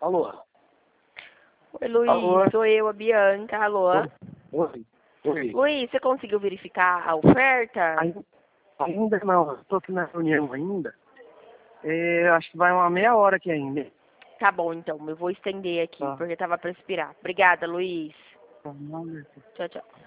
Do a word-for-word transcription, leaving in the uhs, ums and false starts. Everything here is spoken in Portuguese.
Alô? Oi, Luiz. Alô? Sou eu, a Bianca. Alô? Oi. Oi. Luiz, você conseguiu verificar a oferta? Ainda, ainda não, eu tô aqui na reunião ainda. É, acho que vai uma meia hora aqui ainda. Tá bom, então. Eu vou estender aqui, Tá. porque tava para expirar. Obrigada, Luiz. Tá, não, Tchau, tchau.